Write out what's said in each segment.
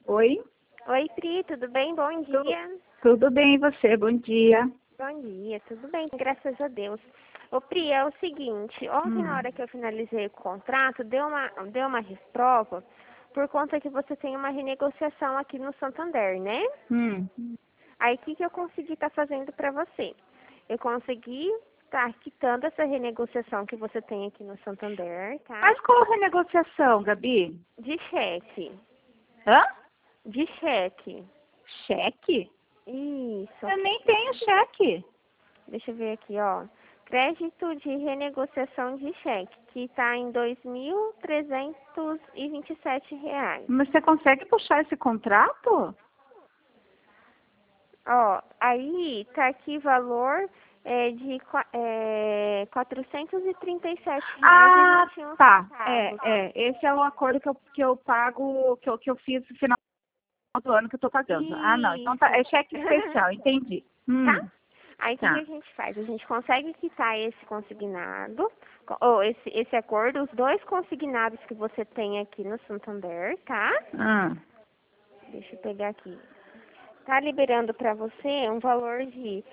Oi, Oi, Pri, tudo bem? Bom dia. tudo bem e você? Bom dia. Bom dia, tudo bem, graças a Deus. Ô, Pri, é o seguinte, ontem na hora que eu finalizei o contrato, deu uma reprova por conta que você tem uma renegociação aqui no Santander, né? Hum. Aí, o que que eu consegui estar fazendo para você? Eu consegui estar quitando essa renegociação que você tem aqui no Santander, tá? Mas qual a renegociação, Gabi? De cheque. Hã? De cheque. Cheque? Isso. Eu nem tenho cheque. Deixa eu ver aqui, ó. Crédito de renegociação de cheque, que está em R$ 2.327. Mas você consegue puxar esse contrato? Ó, aí tá aqui valor de Ah, R$ 437,21. tá. Esse é o acordo que eu pago, que eu fiz no final do ano que eu tô pagando. Ah, não. Então tá, Isso. é cheque especial, entendi. Tá? Aí o que que Tá. a gente faz? A gente consegue quitar esse consignado, ou esse acordo, os dois consignados que você tem aqui no Santander, tá? Ah. Deixa eu pegar aqui. Tá liberando para você um valor de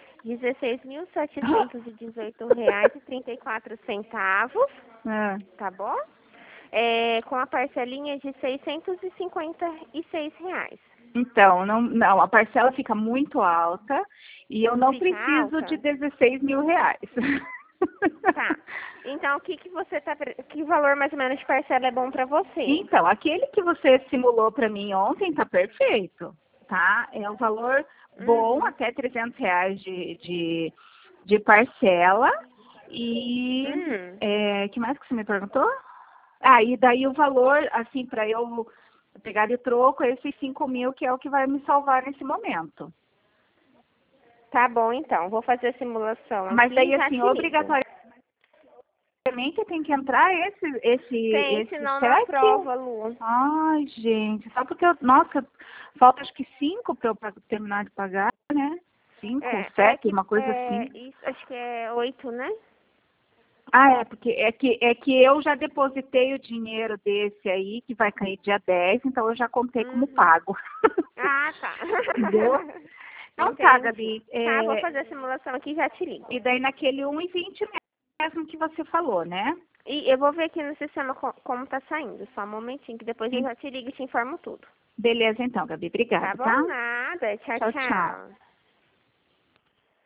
R$ 16.718,34, Ah. tá bom? Com a parcelinha de R$ 656. Então, não, a parcela fica muito alta e eu não Fica preciso de alta? 16 mil reais. Tá. Então, que valor mais ou menos de parcela é bom para você? Então, aquele que você simulou para mim ontem tá perfeito, tá? É um valor bom, Uhum. até 300 reais de parcela. E Hum. que mais que você me perguntou? Ah, e daí o valor, assim, para eu pegar de troco, esses 5 mil, que é o que vai me salvar nesse momento. Tá bom, então. Vou fazer a simulação Mas aqui e daí, já assim, te ligo. obrigatoriamente tem que entrar Tem, esse senão não cheque? aprova, Lu. Ai, gente, só porque nossa, falta acho que 5 para eu terminar de pagar, né? 5, É 7, que uma coisa assim. isso, acho que é 8, né? Ah, porque é que eu já depositei o dinheiro desse aí, que vai cair dia 10, então eu já contei como Uhum. pago. Ah, tá. Entendeu? Então tá, Entendi. Gabi. Tá, vou fazer a simulação aqui e já te ligo. E daí naquele 1,20 mesmo que você falou, né? E eu vou ver aqui no sistema como tá saindo. Só um momentinho, que depois eu já te ligo e te informo tudo. Beleza então, Gabi. Tá Obrigada, bom? tá? Nada. Tchau, Tchau, tchau. tchau.